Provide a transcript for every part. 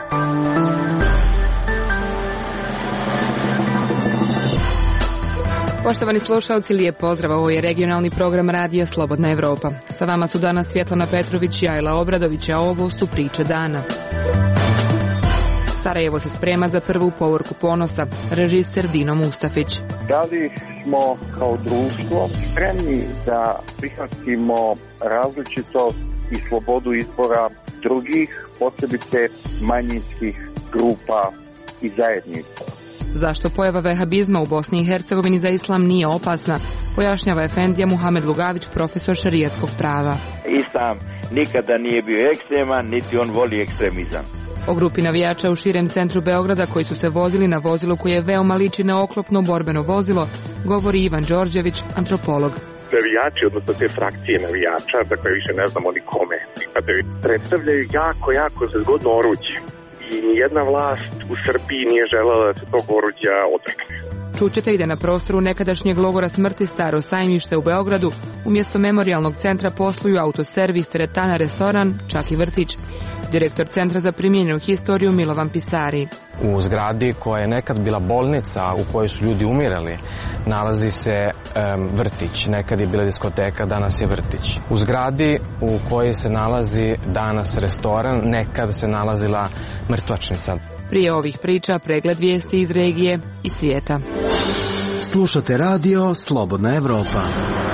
Poštovani slušalci, lijep pozdrav, ovo je regionalni program radija Slobodna Evropa. Sa vama su danas Svjetlana Petrović i Ajla Obradović, a ovo su priče dana. Sarajevo se sprema za prvu povorku ponosa, režiser Dino Mustafić. Da li smo kao društvo spremni da prihvatimo različitost i slobodu izbora drugih, posebice manjinskih grupa i zajednica? Zašto pojava vehabizma u Bosni i Hercegovini za islam nije opasna, pojašnjava efendija Muhamed Lugavić, profesor šerijatskog prava. Islam nikada nije bio ekstreman, niti on voli ekstremizam. O grupi navijača u širem centru Beograda koji su se vozili na vozilu koje veoma liči na oklopno borbeno vozilo, govori Ivan Đorđević, antropolog. Navijači, odnosno te frakcije navijača, dakle više ne znamo ni kome pripadaju, predstavljaju jako zgodno oruđe. I nijedna vlast u Srbiji nije želela da se tog oruđa odrekne. Čućete i da na prostoru nekadašnjeg logora smrti Staro sajmište u Beogradu umjesto memorijalnog centra posluju autoservis, teretana, restoran, čak i vrtić. Direktor Centra za primijenjenu historiju Milovan Pisari. U zgradi koja je nekad bila bolnica u kojoj su ljudi umirali nalazi se vrtić. Nekad je bila diskoteka, danas je vrtić. U zgradi u kojoj se nalazi danas restoran, nekad se nalazila mrtvačnica. Prije ovih priča pregled vijesti iz regije i svijeta. Slušate radio Slobodna Evropa.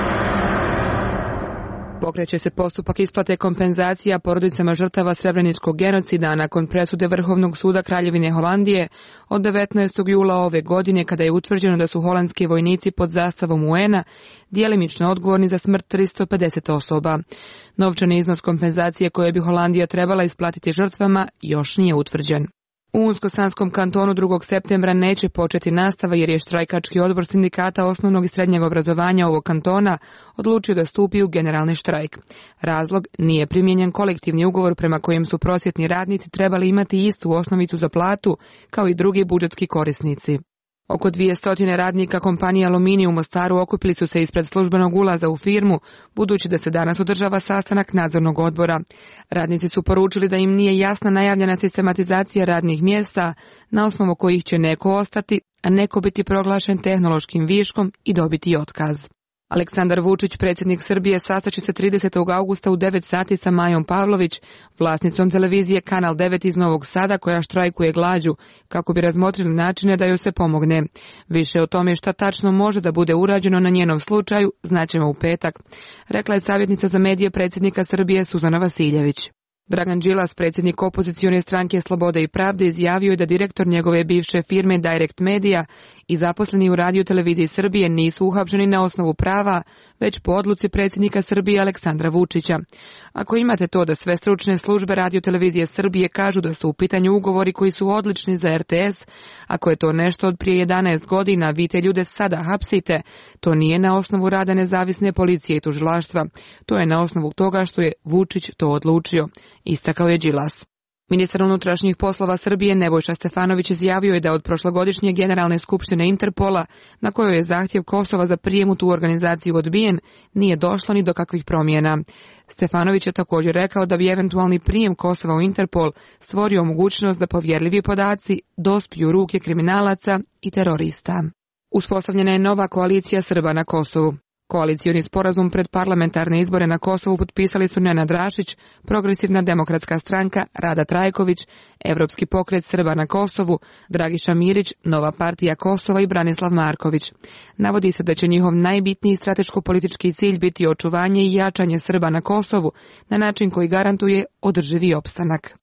Pokreće se postupak isplate kompenzacija porodicama žrtava Srebreničkog genocida nakon presude Vrhovnog suda Kraljevine Holandije od 19. jula ove godine, kada je utvrđeno da su holandski vojnici pod zastavom UN-a djelimično odgovorni za smrt 350 osoba. Novčani iznos kompenzacije koje bi Holandija trebala isplatiti žrtvama još nije utvrđen. U Unsko-Sanskom kantonu 2. septembra neće početi nastava jer je štrajkački odbor sindikata osnovnog i srednjeg obrazovanja ovog kantona odlučio da stupi u generalni štrajk. Razlog: nije primijenjen kolektivni ugovor prema kojem su prosvjetni radnici trebali imati istu osnovicu za platu kao i drugi budžetski korisnici. Oko 200 radnika kompanije Aluminij u Mostaru okupili su se ispred službenog ulaza u firmu, budući da se danas održava sastanak nadzornog odbora. Radnici su poručili da im nije jasna najavljena sistematizacija radnih mjesta, na osnovu kojih će neko ostati, a neko biti proglašen tehnološkim viškom i dobiti otkaz. Aleksandar Vučić, predsjednik Srbije, sastaće se 30. augusta u 9 sati sa Majom Pavlović, vlasnicom televizije Kanal 9 iz Novog Sada, koja štrajkuje glađu, kako bi razmotrili načine da joj se pomogne. Više o tome šta tačno može da bude urađeno na njenom slučaju znaćemo u petak, rekla je savjetnica za medije predsjednika Srbije Suzana Vasiljević. Dragan Đilas, predsjednik opozicione stranke Slobode i pravde, izjavio je da direktor njegove bivše firme Direct Media i zaposleni u Radio televiziji Srbije nisu uhapšeni na osnovu prava, već po odluci predsjednika Srbije Aleksandra Vučića. Ako imate to da sve stručne službe Radio televizije Srbije kažu da su u pitanju ugovori koji su odlični za RTS, ako je to nešto od prije 11 godina, vi te ljude sada hapsite, to nije na osnovu rada nezavisne policije i tužilaštva. To je na osnovu toga što je Vučić to odlučio, istakao je Đilas. Ministar unutrašnjih poslova Srbije Nebojša Stefanović izjavio je da od prošlogodišnje generalne skupštine Interpola, na kojoj je zahtjev Kosova za prijem u tu organizaciju odbijen, nije došlo ni do kakvih promjena. Stefanović je također rekao da bi eventualni prijem Kosova u Interpol stvorio mogućnost da povjerljivi podaci dospiju u ruke kriminalaca i terorista. Uspostavljena je nova koalicija Srba na Kosovu. Koalicioni sporazum pred parlamentarne izbore na Kosovu potpisali su Nenad Rašić, Progresivna demokratska stranka, Rada Trajković, Evropski pokret Srba na Kosovu, Dragiša Mirić, Nova partija Kosova i Branislav Marković. Navodi se da će njihov najbitniji strateško-politički cilj biti očuvanje i jačanje Srba na Kosovu na način koji garantuje održivi opstanak.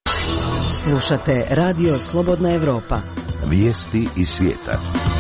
Slušate Radio Slobodna Evropa. Vijesti iz svijeta.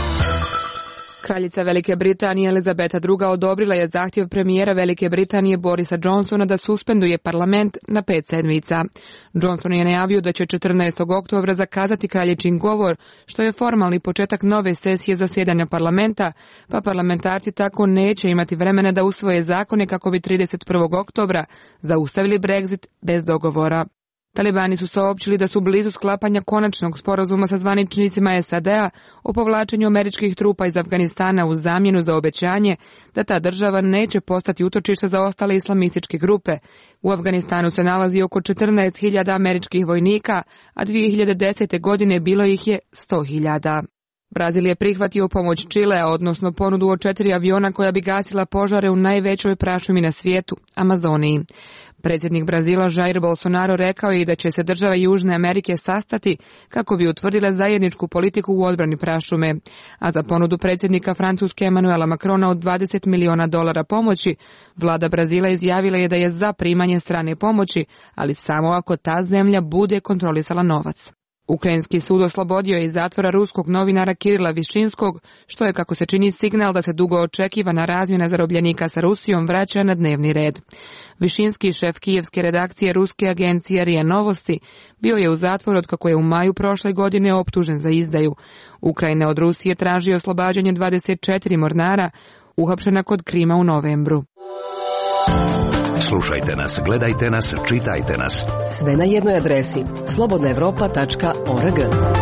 Kraljica Velike Britanije Elizabeta II odobrila je zahtjev premijera Velike Britanije Borisa Johnsona da suspenduje parlament na 5 sedmica. Johnson je najavio da će 14. oktobra zakazati kraljičin govor, što je formalni početak nove sesije zasjedanja parlamenta, pa parlamentarci tako neće imati vremena da usvoje zakone kako bi 31. oktobra zaustavili Brexit bez dogovora. Talibani su saopćili da su blizu sklapanja konačnog sporazuma sa zvaničnicima SAD-a o povlačenju američkih trupa iz Afganistana u zamjenu za obećanje da ta država neće postati utočište za ostale islamističke grupe. U Afganistanu se nalazi oko 14.000 američkih vojnika, a 2010. godine bilo ih je 100.000. Brazil je prihvatio pomoć Čilea, odnosno ponudu od 4 aviona koja bi gasila požare u najvećoj prašumi na svijetu, Amazoniji. Predsjednik Brazila Jair Bolsonaro rekao je i da će se države Južne Amerike sastati kako bi utvrdile zajedničku politiku u odbrani prašume. A za ponudu predsjednika Francuske Emmanuela Macrona od $20 miliona pomoći, vlada Brazila izjavila je da je za primanje strane pomoći, ali samo ako ta zemlja bude kontrolisala novac. Ukrajinski sud oslobodio je iz zatvora ruskog novinara Kirila Višinskog, što je, kako se čini, signal da se dugo očekivana razmjena zarobljenika sa Rusijom vraća na dnevni red. Višinski, šef kijevske redakcije ruske agencije RIA Novosti, bio je u zatvoru otkako je u maju prošle godine optužen za izdaju. Ukrajina od Rusije traži oslobađanje 24 mornara, uhapšena kod Krima u novembru. Slušajte nas, gledajte nas, čitajte nas. Sve na jednoj adresi slobodnaevropa.org.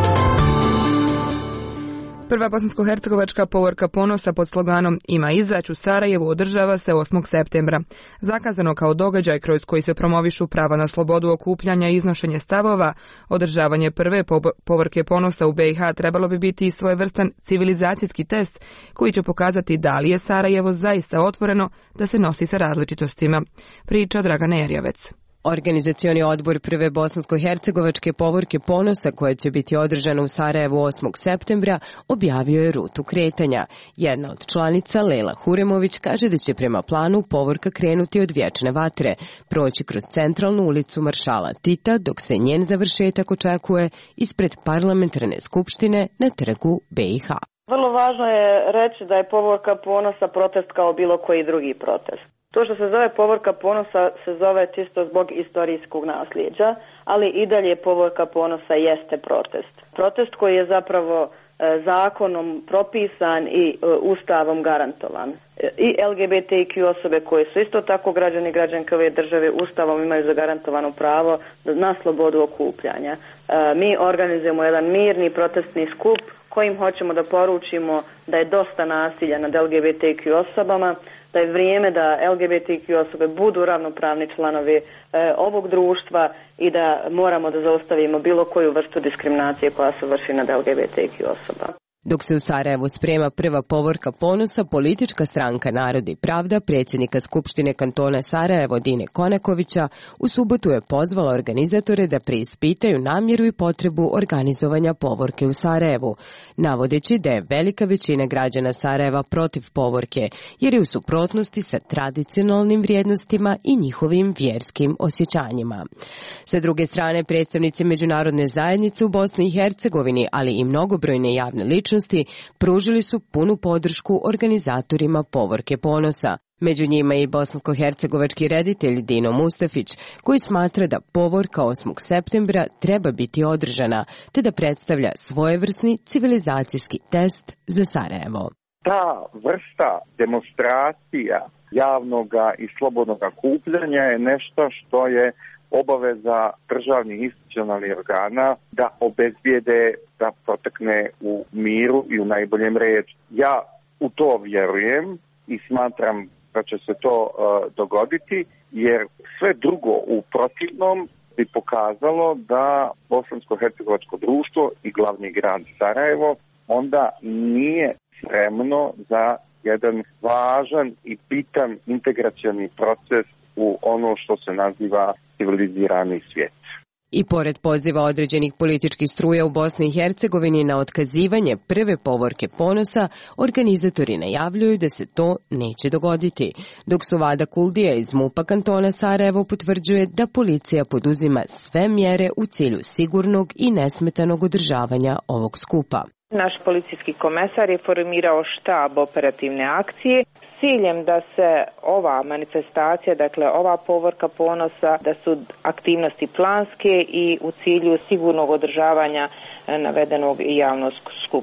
Prva bosansko-hercegovačka povorka ponosa pod sloganom Ima izać u Sarajevu održava se 8. septembra. Zakazano kao događaj kroz koji se promovišu prava na slobodu okupljanja i iznošenje stavova, održavanje prve povorke ponosa u BiH trebalo bi biti svojevrstan civilizacijski test koji će pokazati da li je Sarajevo zaista otvoreno da se nosi sa različitostima. Priča Dragana Erjavec. Organizacioni odbor prve bosansko-hercegovačke povorke ponosa, koja će biti održana u Sarajevu 8. septembra, objavio je rutu kretanja. Jedna od članica, Lejla Huremović, kaže da će prema planu povorka krenuti od Vječne vatre, proći kroz centralnu ulicu Maršala Tita, dok se njen završetak očekuje ispred parlamentarne skupštine na trgu BiH. Vrlo važno je reći da je povorka ponosa protest kao bilo koji drugi protest. To što se zove povorka ponosa se zove čisto zbog istorijskog nasljeđa, ali i dalje povorka ponosa jeste protest. Protest koji je zapravo zakonom propisan i ustavom garantovan. I LGBTQ osobe koje su isto tako građani i građanke ove države ustavom imaju zagarantovano pravo na slobodu okupljanja. Mi organizujemo jedan mirni protestni skup kojim hoćemo da poručimo da je dosta nasilja nad LGBTQ osobama, da je vrijeme da LGBTQ osobe budu ravnopravni članovi ovog društva i da moramo da zaustavimo bilo koju vrstu diskriminacije koja se vrši nad LGBTQ osoba. Dok se u Sarajevu sprema prva povorka ponosa, politička stranka Narod i pravda predsjednika Skupštine kantona Sarajevo Dine Konakovića u subotu je pozvala organizatore da preispitaju namjeru i potrebu organizovanja povorke u Sarajevu, navodeći da je velika većina građana Sarajeva protiv povorke, jer je u suprotnosti sa tradicionalnim vrijednostima i njihovim vjerskim osjećanjima. Sa druge strane, predstavnici međunarodne zajednice u Bosni i Hercegovini, ali i mnogobrojne javne ličnosti, pružili su punu podršku organizatorima povorke ponosa. Među njima je i bosansko-hercegovački reditelj Dino Mustafić, koji smatra da povorka 8. septembra treba biti održana, te da predstavlja svojevrsni civilizacijski test za Sarajevo. Ta vrsta demonstracija javnoga i slobodnog okupljanja je nešto što je obaveza državnih institucionalnih organa da obezbijede da protekne u miru i u najboljem redu. Ja u to vjerujem i smatram da će se to dogoditi, jer sve drugo u protivnom bi pokazalo da bosansko-hercegovačko društvo i glavni grad Sarajevo onda nije spremno za jedan važan i bitan integracioni proces u ono što se naziva civilizirani svijet. I pored poziva određenih političkih struja u Bosni i Hercegovini na otkazivanje prve povorke ponosa, organizatori najavljuju da se to neće dogoditi, dok su Vada Kuldija iz MUP-a kantona Sarajevo potvrđuje da policija poduzima sve mjere u cilju sigurnog i nesmetanog održavanja ovog skupa. Naš policijski komesar je formirao štab operativne akcije s ciljem da se ova manifestacija, dakle ova povorka ponosa, da su aktivnosti planske i u cilju sigurnog održavanja navedenog javnog skupa.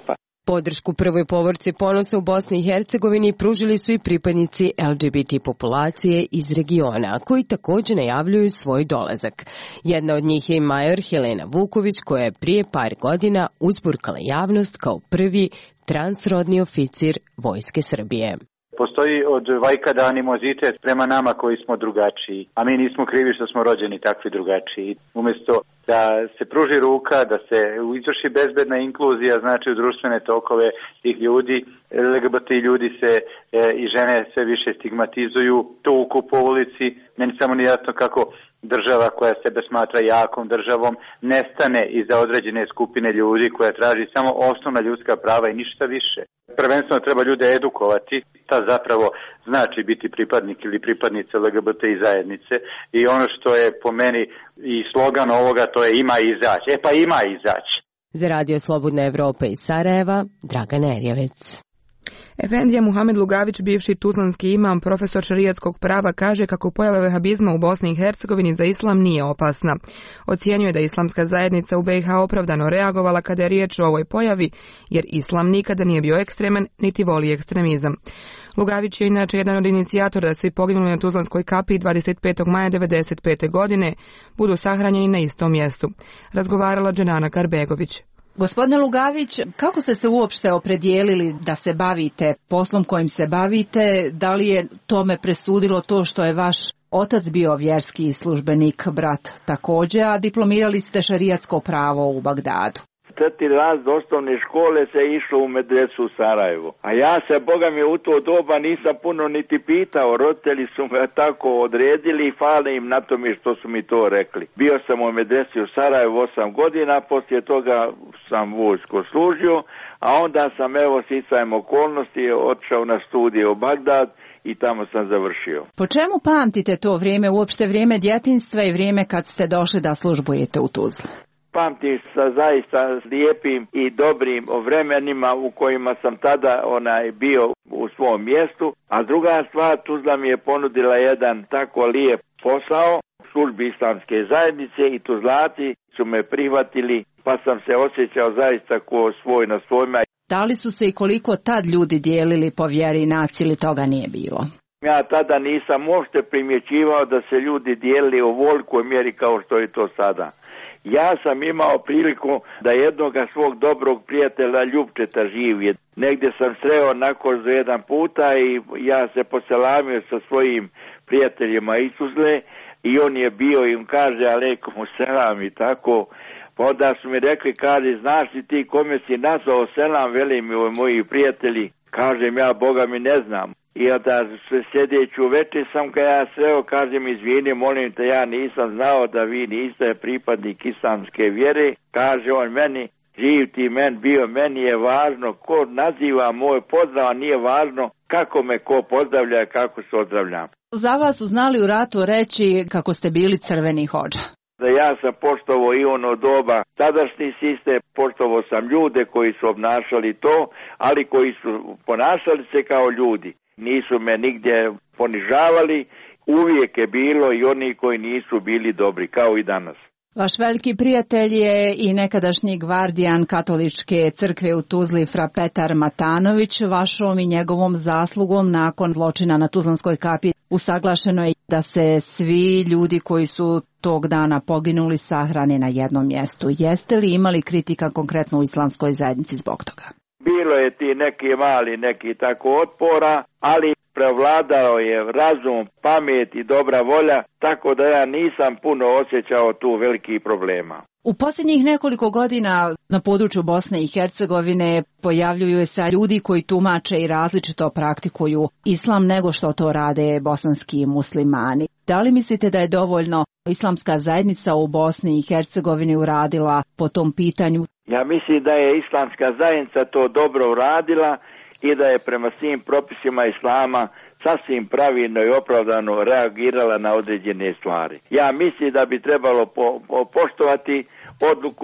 Podršku prvoj povorci ponosa u Bosni i Hercegovini pružili su i pripadnici LGBT populacije iz regiona, koji također najavljuju svoj dolazak. Jedna od njih je i major Helena Vuković, koja je prije par godina uzburkala javnost kao prvi transrodni oficir Vojske Srbije. Postoji od vajkada animozitet prema nama koji smo drugačiji, a mi nismo krivi što smo rođeni takvi drugačiji. Umjesto da se pruži ruka, da se izvrši bezbedna inkluzija, znači u društvene tokove tih ljudi, LGBT ljudi se i žene sve više stigmatizuju, tuku po ulici. Meni samo nije jasno kako država koja sebe smatra jakom državom nestane iza određene skupine ljudi koja traži samo osnovna ljudska prava i ništa više. Prvenstveno treba ljude edukovati, ta zapravo znači biti pripadnik ili pripadnica LGBTI zajednice i ono što je po meni i slogan ovoga, to je ima izaći. Pa ima izaći. Za Radio Slobodna Evropa iz Sarajeva, Dragan Erjevec. Efendija Muhamed Lugavić, bivši tuzlanski imam, profesor šerijatskog prava, kaže kako pojava vehabizma u Bosni i Hercegovini za islam nije opasna. Ocjenjuje da islamska zajednica u BiH opravdano reagovala kada je riječ o ovoj pojavi, jer islam nikada nije bio ekstreman, niti voli ekstremizam. Lugavić je inače jedan od inicijatora da svi poginuli na Tuzlanskoj kapiji 25. maja 1995. godine budu sahranjeni na istom mjestu. Razgovarala Dženana Karbegović. Gospodine Lugavić, kako ste se uopšte opredijelili da se bavite poslom kojim se bavite? Da li je tome presudilo to što je vaš otac bio vjerski službenik, brat također, a diplomirali ste šerijatsko pravo u Bagdadu? 4. razred osnovne škole se išlo u medresu u Sarajevo. A ja se, Boga mi, u to doba nisam puno niti pitao. Roditelji su me tako odredili i hvala im na tome što su mi to rekli. Bio sam u medresi u Sarajevu 8 godina, poslije toga sam vojsko služio, a onda sam, evo, sticajem okolnosti otišao na studije u Bagdad i tamo sam završio. Po čemu pamtite to vrijeme, uopšte vrijeme djetinjstva i vrijeme kad ste došli da službujete u Tuzli? Pamtim sa zaista lijepim i dobrim vremenima u kojima sam tada bio u svom mjestu, a druga stvar, Tuzla mi je ponudila jedan tako lijep posao u službi islamske zajednice i Tuzlaci su me prihvatili, pa sam se osjećao zaista ko svoj na svojima. Da li su se i koliko tad ljudi dijelili po vjeri i naciji ili toga nije bilo? Ja tada nisam uopšte primjećivao da se ljudi dijelili u ovolikoj mjeri kao što je to sada. Ja sam imao priliku da jednoga svog dobrog prijatelja Ljubčeta živije. Negdje sam sreo nakozu jedan puta i ja se poselamio sa svojim prijateljima iz Tuzle i on je bio i on kaže alejkum selam i tako. Pa onda su mi rekli, kaže, znaš li ti kome si nazvao selam, veli mi moji prijatelji. Kažem ja, Boga mi ne znam. I onda sljedeću večer sam kad ja sreo, kažem, izvini, molim te, ja nisam znao da vi niste pripadnik islamske vjere. Kaže on meni, živ ti men bio, meni je važno ko naziva moj pozdrav, a nije važno kako me ko pozdravlja i kako se ozdravljam. Za vas su znali u ratu reći kako ste bili crveni hodža. Da ja sam poštovao i ono doba tadašnji sistem, poštovao sam ljude koji su obnašali to, ali koji su ponašali se kao ljudi. Nisu me nigdje ponižavali, uvijek je bilo i oni koji nisu bili dobri, kao i danas. Vaš veliki prijatelj je i nekadašnji gvardijan katoličke crkve u Tuzli fra Petar Matanović. Vašom i njegovom zaslugom nakon zločina na Tuzlanskoj kapiji usaglašeno je da se svi ljudi koji su tog dana poginuli sahrane na jednom mjestu. Jeste li imali kritika konkretno u islamskoj zajednici zbog toga? Bilo je ti neki mali, neki tako otpora, ali prevladao je razum, pamet i dobra volja, tako da ja nisam puno osjećao tu velikih problema. U posljednjih nekoliko godina na području Bosne i Hercegovine pojavljuju se ljudi koji tumače i različito praktikuju islam nego što to rade bosanski muslimani. Da li mislite da je dovoljno islamska zajednica u Bosni i Hercegovini uradila po tom pitanju? Ja mislim da je islamska zajednica to dobro uradila i da je prema svim propisima islama sasvim pravilno i opravdano reagirala na određene stvari. Ja mislim da bi trebalo poštovati odluku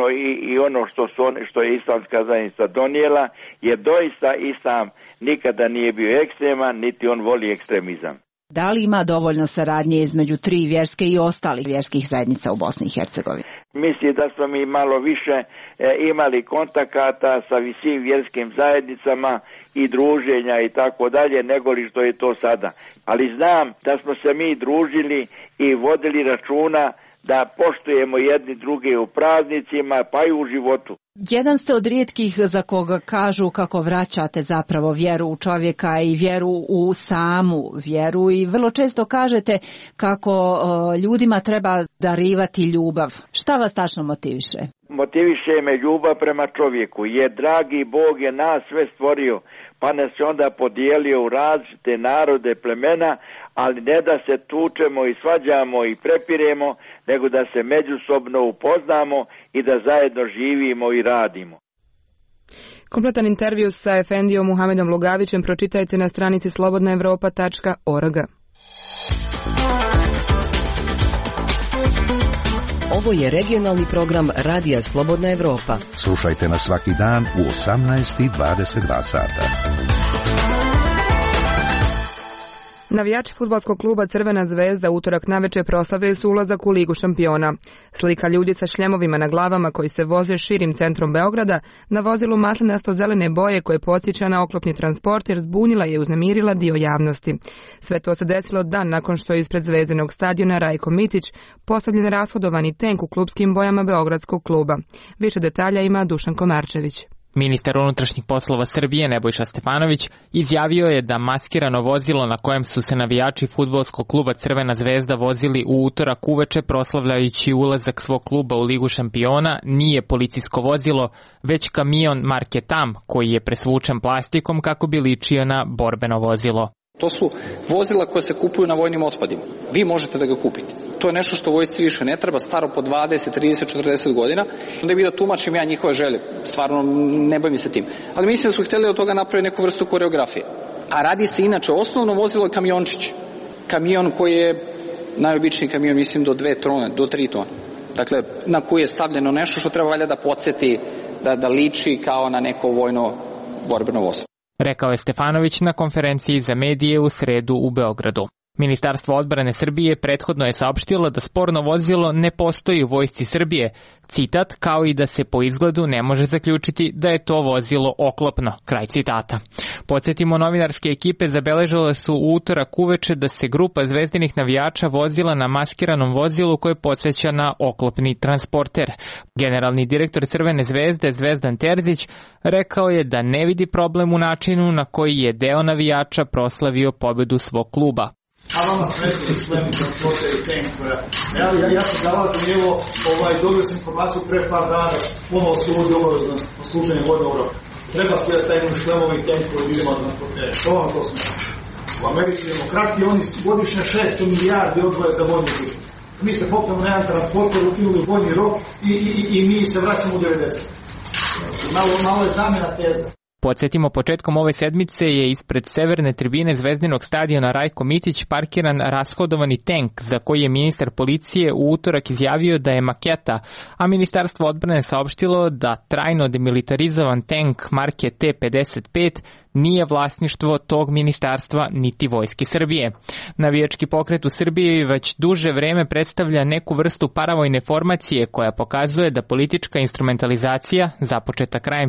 ono što je islamska zajednica donijela, jer doista islam nikada nije bio ekstreman, niti on voli ekstremizam. Da li ima dovoljno saradnje između tri vjerske i ostalih vjerskih zajednica u Bosni i Hercegovini? Mislim da smo mi malo više imali kontakata sa svim vjerskim zajednicama i druženja i tako dalje, nego li što je to sada. Ali znam da smo se mi družili i vodili računa da poštujemo jedni druge u praznicima, pa i u životu. Jedan ste od rijetkih za koga kažu kako vraćate zapravo vjeru u čovjeka i vjeru u samu vjeru i vrlo često kažete kako ljudima treba darivati ljubav. Šta vas tačno motiviše? Motiviše me ljubav prema čovjeku, jer dragi Bog je nas sve stvorio, pa nas je onda podijelio u različite narode, plemena, ali ne da se tučemo i svađamo i prepiremo, nego da se međusobno upoznamo i da zajedno živimo i radimo. Kompletan intervju sa efendijom Muhamedom Lugavićem pročitajte na stranici slobodnaevropa.org. Ovo je regionalni program Radija Slobodna Evropa. Slušajte nas svaki dan u 18:22 sata. Navijači fudbalskog kluba Crvena zvezda utorak navečer proslavili su ulazak u Ligu šampiona. Slika ljudi sa šljemovima na glavama koji se voze širim centrom Beograda na vozilu maslinasto-zelene boje koje podsjeća na oklopni transporter zbunila je i uznemirila dio javnosti. Sve to se desilo dan nakon što je ispred Zvezdinog stadiona Rajko Mitić postavljen rashodovani tenk u klupskim bojama Beogradskog kluba. Više detalja ima Dušan Komarčević. Ministar unutrašnjih poslova Srbije Nebojša Stefanović izjavio je da maskirano vozilo na kojem su se navijači fudbalskog kluba Crvena zvezda vozili u utorak uveče proslavljajući ulazak svog kluba u Ligu šampiona nije policijsko vozilo, već kamion marke TAM koji je presvučen plastikom kako bi ličio na borbeno vozilo. To su vozila koje se kupuju na vojnim otpadima. Vi možete da ga kupite. To je nešto što vojsci više ne treba, staro po 20, 30, 40 godina. Onda bi da tumačim ja njihove želje. Stvarno ne bavim se tim. Ali mislim da su htjeli od toga napraviti neku vrstu koreografije. A radi se inače, osnovno vozilo je kamiončić. Kamion koji je najobičniji kamion, mislim, do 2 tone, do 3 tone. Dakle, na koji je stavljeno nešto što treba valjda da podsjeti, da liči kao na neko vojno borbeno vozilo. Rekao je Stefanović na konferenciji za medije u sredu u Beogradu. Ministarstvo odbrane Srbije prethodno je saopštilo da sporno vozilo ne postoji u vojsci Srbije, citat, kao i da se po izgledu ne može zaključiti da je to vozilo oklopno, kraj citata. Podsjetimo, novinarske ekipe zabeležile su u utorak uveče da se grupa zvezdinih navijača vozila na maskiranom vozilu koje podsjeća na oklopni transporter. Generalni direktor Crvene zvezde Zvezdan Terzić rekao je da ne vidi problem u načinu na koji je deo navijača proslavio pobedu svog kluba. A vama smetili šlemi, transporter i tank. Ja sam zalažem, evo, dobio sam informaciju pre par dana, ponovo se uvodi obavezno na služenje vojnog roka. Treba se da stavimo šlemovi i tank koji vidimo od transportere. Što vam to smeta? U Americi demokrati, oni godišnje 600 milijardi odvoje za vojni rok. Mi se popnemo na jedan transporter, ukinuli vojni rok i mi se vraćamo u 90. Malo je zamjena teza. Podsjetimo, početkom ove sedmice je ispred severne tribine Zvezdinog stadiona Rajko Mitić parkiran rashodovani tank za koji je ministar policije u utorak izjavio da je maketa, a Ministarstvo odbrane saopštilo da trajno demilitarizovan tank marke T-55 nije vlasništvo tog ministarstva niti Vojske Srbije. Navijački pokret u Srbiji već duže vreme predstavlja neku vrstu paravojne formacije koja pokazuje da politička instrumentalizacija, započeta krajem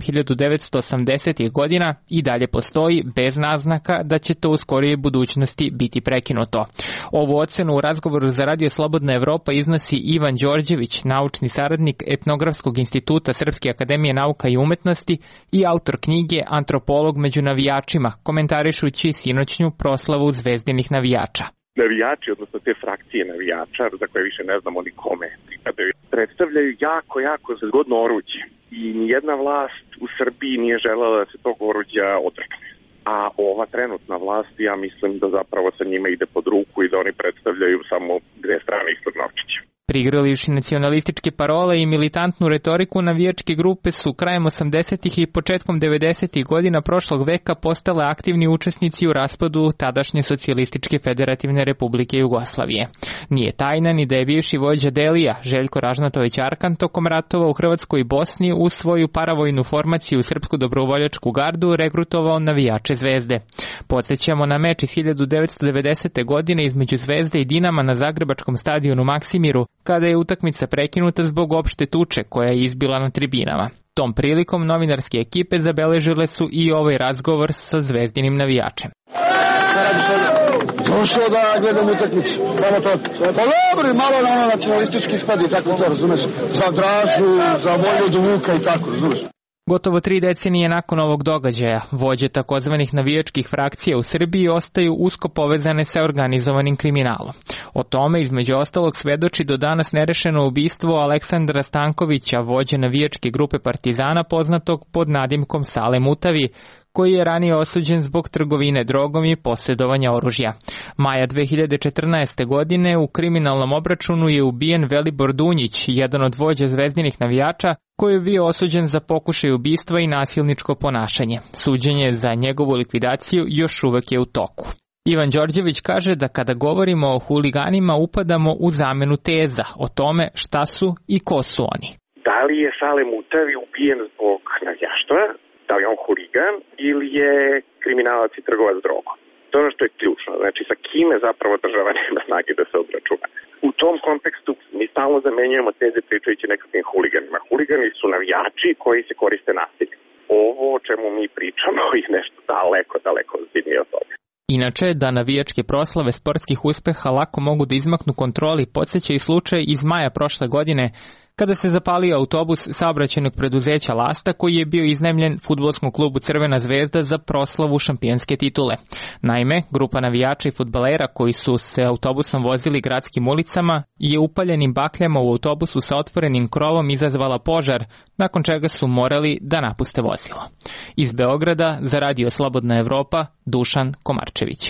1980. godina, i dalje postoji bez naznaka da će to u skorijoj budućnosti biti prekinuto. Ovu ocenu u razgovoru za Radio Slobodna Evropa iznosi Ivan Đorđević, naučni saradnik Etnografskog instituta Srpske akademije nauka i umetnosti i autor knjige Antropolog među navijačima, komentarišući sinoćnju proslavu zvezdinih navijača. Navijači, odnosno te frakcije navijača, za koje više ne znamo ni kome, predstavljaju jako zgodno oruđe. I nijedna vlast u Srbiji nije želela da se tog oruđa odrekne. A ova trenutna vlast, ja mislim da zapravo sa njima ide pod ruku i da oni predstavljaju samo dve strane istog novčića. Prigrlivši nacionalističke parole i militantnu retoriku, navijačke grupe su krajem 80. i početkom 90. godina prošlog veka postale aktivni učesnici u raspadu tadašnje Socijalističke federativne republike Jugoslavije. Nije tajna ni da je bivši vođa Delija, Željko Ražnatović Arkan, tokom ratova u Hrvatskoj i Bosni u svoju paravojnu formaciju Srpsku dobrovoljačku gardu regrutovao navijače Zvezde. Podsjećamo na meč iz 1990. godine između Zvezde i Dinama na zagrebačkom stadionu Maksimiru, kada je utakmica prekinuta zbog opšte tuče koja je izbila na tribinama. Tom prilikom novinarske ekipe zabeležile su i ovaj razgovor sa zvezdinim navijačem. Došao da gledam utakmicu, samo to. Pa dobro, malo na ono nacionalistički ispadi i tako to, razumeš? Za Dražu, za Vojvodu Vuka i tako, razumeš? Gotovo 3 decenije nakon ovog događaja, vođe takozvanih navijačkih frakcija u Srbiji ostaju usko povezane sa organizovanim kriminalom. O tome, između ostalog, svedoči do danas nerešeno ubistvo Aleksandra Stankovića, vođe navijačke grupe Partizana, poznatog pod nadimkom Sale Mutavi, koji je ranije osuđen zbog trgovine drogom i posjedovanja oružja. Maja 2014. godine u kriminalnom obračunu je ubijen Velibor Dunjić, jedan od vođa zvezdinih navijača, koji je bio osuđen za pokušaj ubistva i nasilničko ponašanje. Suđenje za njegovu likvidaciju još uvek je u toku. Ivan Đorđević kaže da kada govorimo o huliganima upadamo u zamenu teza o tome šta su i ko su oni. Da li je Sale Mutavi ubijen zbog navijaštva? Da li je on huligan ili je kriminalac i trgovac drogom? To je ono što je ključno. Znači, sa kime zapravo država nema snage da se obračuna. U tom kontekstu mi stalno zamenjujemo teze pričajući nekakvim huliganima. Huligani su navijači koji se koriste nasiljem. Ovo o čemu mi pričamo je nešto daleko ozbiljnije od toga. Inače, da navijačke proslave sportskih uspeha lako mogu da izmaknu kontroli, podsjeća i slučaj iz maja prošle godine, kada se zapalio autobus saobraćajnog preduzeća Lasta koji je bio iznajmljen fudbalskom klubu Crvena zvezda za proslavu šampionske titule. Naime, grupa navijača i fudbalera koji su se autobusom vozili gradskim ulicama je upaljenim bakljama u autobusu sa otvorenim krovom izazvala požar, nakon čega su morali da napuste vozilo. Iz Beograda za Radio Slobodna Evropa, Dušan Komarčević.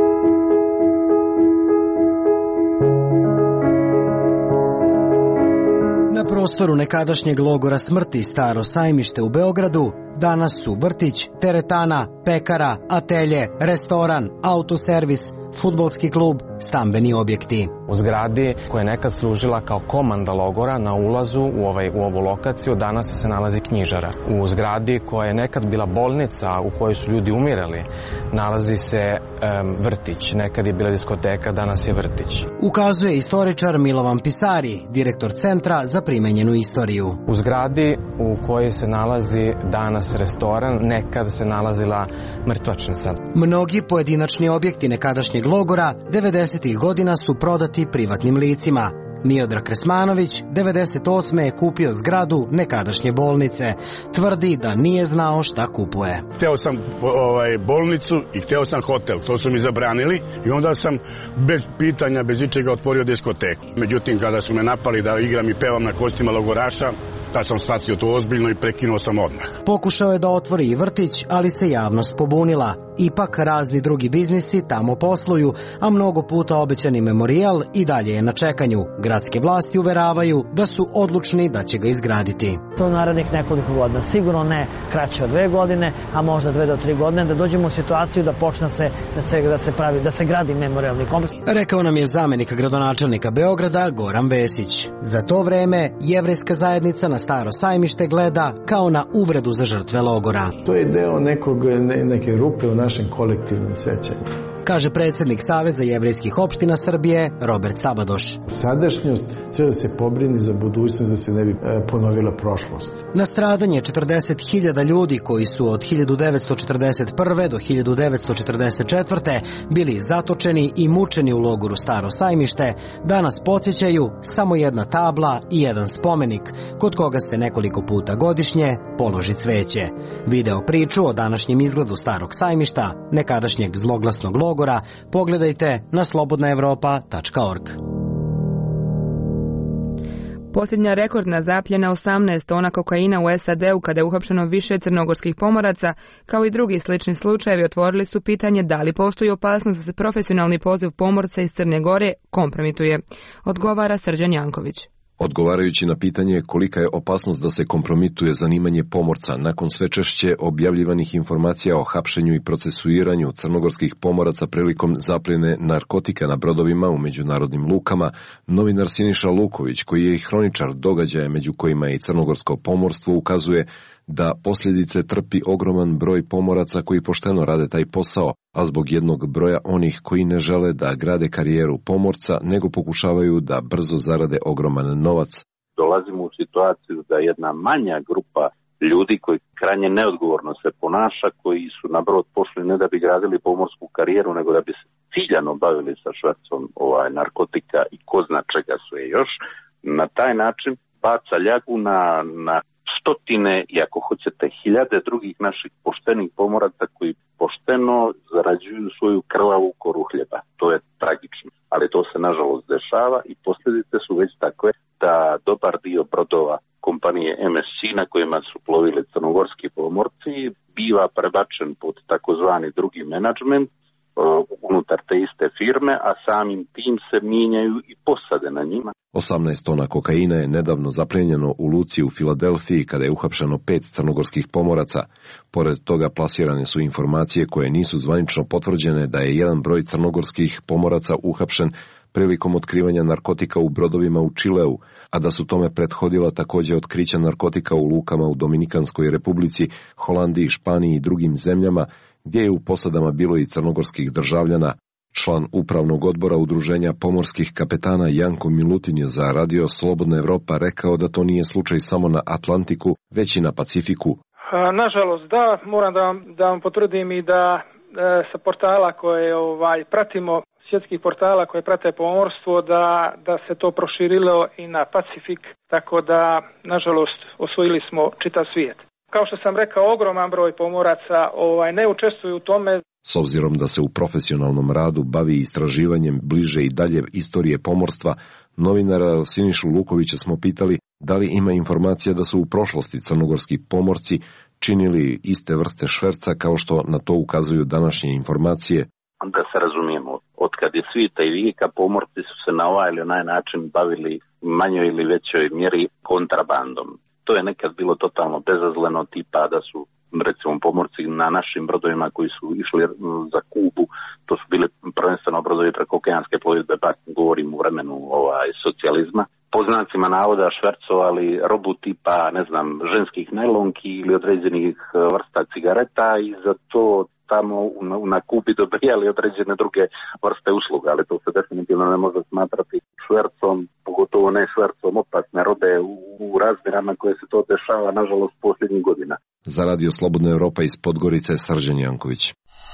Na prostoru nekadašnjeg logora smrti Staro Sajmište u Beogradu danas su vrtić, teretana, pekara, atelje, restoran, autoservis, fudbalski klub, stambeni objekti. U zgradi koja je nekad služila kao komanda logora na ulazu u ovu lokaciju danas se nalazi knjižara. U zgradi koja je nekad bila bolnica u kojoj su ljudi umirali nalazi se vrtić. Nekad je bila diskoteka, danas je vrtić. Ukazuje istoričar Milovan Pisari, direktor Centra za primenjenu istoriju. U zgradi u kojoj se nalazi danas restoran, nekad se nalazila mrtvačnica. Mnogi pojedinačni objekti nekadašnjeg logora 90. godina su prodati privatnim licima. Miodrag Kresmanović 98. je kupio zgradu nekadašnje bolnice. Tvrdi da nije znao šta kupuje. Hteo sam bolnicu i hteo sam hotel. To su mi zabranili i onda sam bez pitanja, bez ičega otvorio diskoteku. Međutim, kada su me napali da igram i pevam na kostima logoraša, da sam shvatio to ozbiljno i prekinuo sam odmah. Pokušao je da otvori i vrtić, ali se javnost pobunila. Ipak razni drugi biznisi tamo posluju, a mnogo puta obećani memorijal i dalje je na čekanju. Gradske vlasti uveravaju da su odlučni da će ga izgraditi. To narednih nekoliko godina, sigurno ne kraće od 2 godine, a možda 2 do 3 godine, da dođemo u situaciju da počne da se gradi memorijalni kompleks. Rekao nam je zamenik gradonačelnika Beograda Goran Vesić. Za to vreme jevrejska zajednica na Staro Sajmište gleda kao na uvredu za žrtve logora. To je deo neke rupe u našem kolektivnom sećanju, kaže predsjednik Saveza jevrejskih opština Srbije Robert Sabadoš. Sadašnjost treba da se pobrini za budućnost, da se ne bi ponovila prošlost. Na stradanje 40.000 ljudi koji su od 1941. do 1944. bili zatočeni i mučeni u logoru Staro Sajmište, danas podsjećaju samo jedna tabla i jedan spomenik, kod koga se nekoliko puta godišnje položi cveće. Video priču o današnjem izgledu Starog Sajmišta, nekadašnjeg zloglasnog logora, pogledajte na slobodnaevropa.org. Posljednja rekordna zapljena 18 tona kokaina u SAD-u kada je uhapšeno više crnogorskih pomoraca, kao i drugi slični slučajevi, otvorili su pitanje da li postoji opasnost da se profesionalni poziv pomorca iz Crne Gore kompromituje. Odgovara Srđan Janković. Odgovarajući na pitanje kolika je opasnost da se kompromituje zanimanje pomorca nakon sve češće objavljivanih informacija o hapšenju i procesuiranju crnogorskih pomoraca prilikom zapljene narkotika na brodovima u međunarodnim lukama, novinar Siniša Luković, koji je i hroničar događaja među kojima je i crnogorsko pomorstvo, ukazuje da posljedice trpi ogroman broj pomoraca koji pošteno rade taj posao, a zbog jednog broja onih koji ne žele da grade karijeru pomorca, nego pokušavaju da brzo zarade ogroman novac. Dolazimo u situaciju da jedna manja grupa ljudi koji krajnje neodgovorno se ponaša, koji su na brod pošli ne da bi gradili pomorsku karijeru, nego da bi se ciljano bavili sa švercom narkotika i ko zna čega su je još, na taj način baca ljagu na stotine i ako hoćete hiljade drugih naših poštenih pomoraca koji pošteno zarađuju svoju krvavu koru hljeba. To je tragično, ali to se nažalost dešava i posljedice su već takve da dobar dio brodova kompanije MSC na kojima su plovili crnogorski pomorci biva prebačen pod takozvani drugi menadžment unutar te iste firme, a samim tim se mijenjaju i posade na njima. 18 tona kokaina je nedavno zaplijenjeno u luci u Filadelfiji kada je uhapšeno 5 crnogorskih pomoraca. Pored toga plasirane su informacije koje nisu zvanično potvrđene da je jedan broj crnogorskih pomoraca uhapšen prilikom otkrivanja narkotika u brodovima u Čileu, a da su tome prethodila također otkrića narkotika u lukama u Dominikanskoj republici, Holandiji, Španiji i drugim zemljama, gdje je u posadama bilo i crnogorskih državljana. Član upravnog odbora Udruženja pomorskih kapetana Janko Milutin je za Radio Slobodna Evropa rekao da to nije slučaj samo na Atlantiku, već i na Pacifiku. Nažalost, da, moram da vam potvrdim i da sa portala koje pratimo, svjetskih portala koje prate pomorstvo, da se to proširilo i na Pacifik, tako da, nažalost, osvojili smo čitav svijet. Kao što sam rekao, ogroman broj pomoraca ne učestvuju u tome. S obzirom da se u profesionalnom radu bavi istraživanjem bliže i dalje istorije pomorstva, novinara Sinišu Lukovića smo pitali da li ima informacija da su u prošlosti crnogorski pomorci činili iste vrste šverca kao što na to ukazuju današnje informacije. Da se razumijemo, otkad je svijeta i vijeka pomorci su se na ovaj ili onaj način bavili manjoj ili većoj mjeri kontrabandom. To je nekad bilo totalno bezazleno, tipa da su recimo pomorci na našim brodovima koji su išli za Kubu, to su bili prvenstveno brodovi preko okeanske plovidbe, pa govorim u vremenu socijalizma. Po znacima navoda švercovali robu tipa, ženskih najlonki ili određenih vrsta cigareta i za to tamo na Kubi dobijali određene druge vrste usluga, ali to se definitivno ne može smatrati švercom, pogotovo ne švercom opasne robe u razmjerama koje se to dešava, nažalost, posljednjih godina. Za Radio Slobodna Evropa iz Podgorice, Srđan Janković.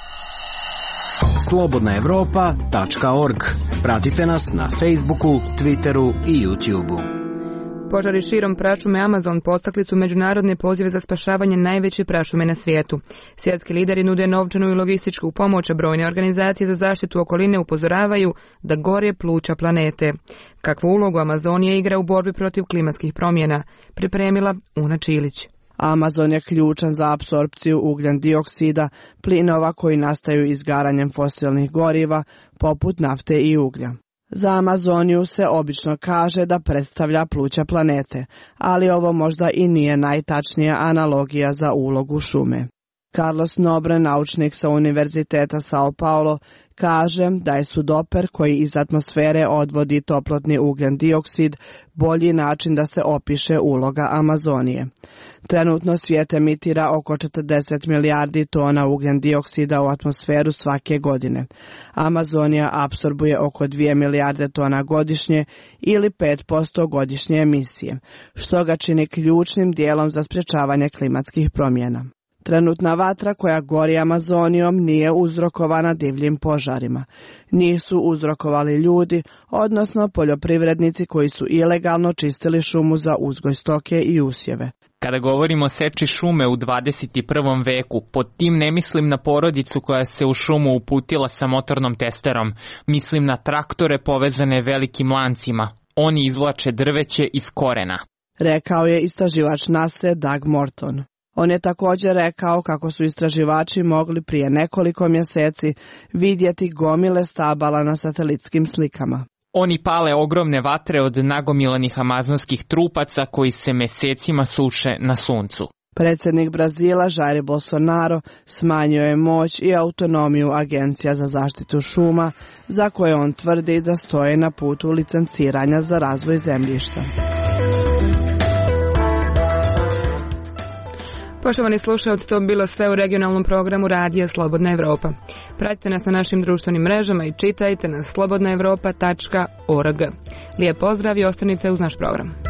slobodnaevropa.org. Pratite nas na Facebooku, Twitteru i YouTubeu. Požari širom prašume Amazon podstakli su međunarodne pozive za spašavanje najveće prašume na svijetu. Svjetski lideri nude novčanu i logističku pomoć, a brojne organizacije za zaštitu okoline upozoravaju da gore pluća planete. Kakvu ulogu Amazonija igra u borbi protiv klimatskih promjena, pripremila Una Čilić. Amazon je ključan za apsorpciju ugljen dioksida, plinova koji nastaju izgaranjem fosilnih goriva, poput nafte i uglja. Za Amazoniju se obično kaže da predstavlja pluća planete, ali ovo možda i nije najtačnija analogija za ulogu šume. Carlos Nobre, naučnik sa Univerziteta Sao Paulo, kaže da je sudoper koji iz atmosfere odvodi toplotni ugljen dioksid bolji način da se opiše uloga Amazonije. Trenutno svijet emitira oko 40 milijardi tona ugljen dioksida u atmosferu svake godine. Amazonija apsorbuje oko 2 milijarde tona godišnje ili 5% godišnje emisije, što ga čini ključnim dijelom za sprječavanje klimatskih promjena. Trenutna vatra koja gori Amazonijom nije uzrokovana divljim požarima. Njih su uzrokovali ljudi, odnosno poljoprivrednici koji su ilegalno čistili šumu za uzgoj stoke i usjeve. Kada govorimo o seči šume u 21. veku, pod tim ne mislim na porodicu koja se u šumu uputila sa motornom testerom. Mislim na traktore povezane velikim lancima. oni izvlače drveće iz korena. Rekao je istraživač NASA Doug Morton. On je također rekao kako su istraživači mogli prije nekoliko mjeseci vidjeti gomile stabala na satelitskim slikama. Oni pale ogromne vatre od nagomilanih amazonskih trupaca koji se mesecima suše na suncu. Predsjednik Brazila Jair Bolsonaro smanjio je moć i autonomiju Agencija za zaštitu šuma, za koje on tvrdi da stoje na putu licenciranja za razvoj zemljišta. Poštovani slušalci, to bilo sve u regionalnom programu Radija Slobodna Evropa. Pratite nas na našim društvenim mrežama i čitajte na slobodnaevropa.org. Lijep pozdrav i ostanite uz naš program.